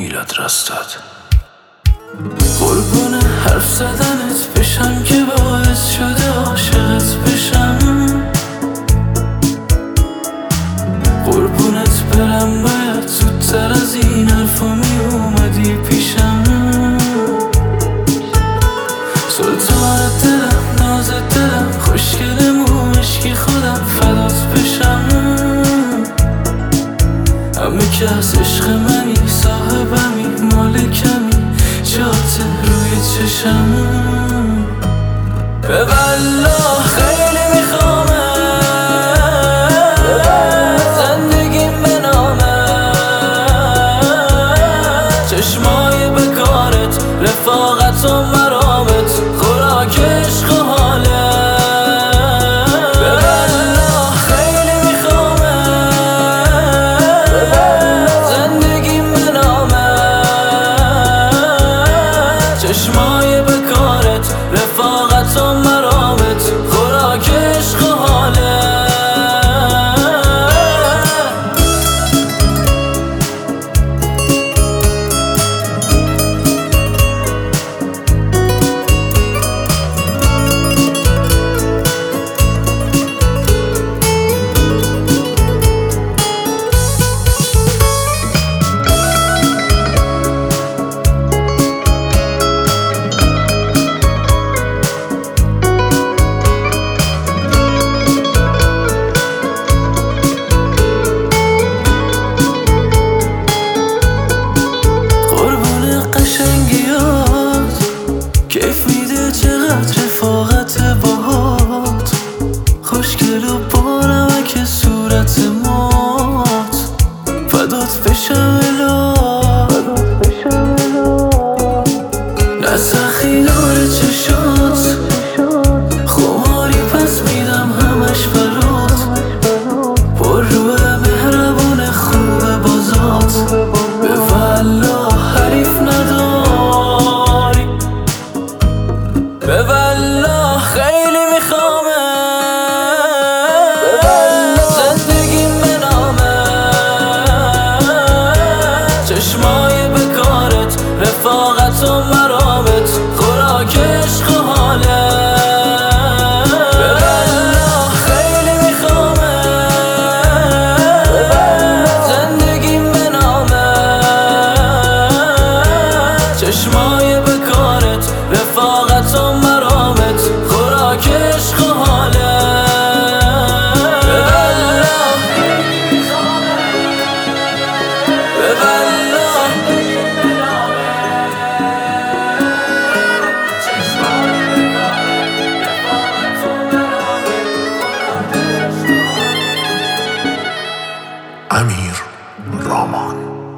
میلاد رستاد. قربون حرف زدنت بشم که باعث شده عاشقت بشم، قربونت برم باید زودتر از این حرفا می اومدی پیشم. سلطان دلم، ناز دلم، خوشگلم و عشقی خودم فدات بشم. همه که از عشق منی، صاحبمی، مالکمی، جات روی چشم. به والله خیلی میخوامه زندگیم به نامه، چشمای بکارت، رفاقت و مرامت، خوراک عشق و حاله. به والله خیلی میخوامه زندگیم به نامه، چشمای بکارت، رفاقت و مرامت، خوراک عشق و حاله. کیف میده چقدر رفاقت باهات، خوشگل و بانمک صورت مات، فدات بشم الهی نه سخی داره چشات، خماری پس میدم همش برات، پر روح مهربون خوب بازات. به والله حریف نداری، به والله خیلی میخوامه زندگیم به نامه، چشمای بکارت، رفاقت و مرامت، خوراک عشق و حاله. به والله خیلی میخوامه زندگیم به نامه، چشمای بکارت، رفاقت و مرامت، خوراک عشق و حاله. به والله به والله چشمای بکارت، رفاقت و مرامت، خوراک عشق و حاله. امیر رامان.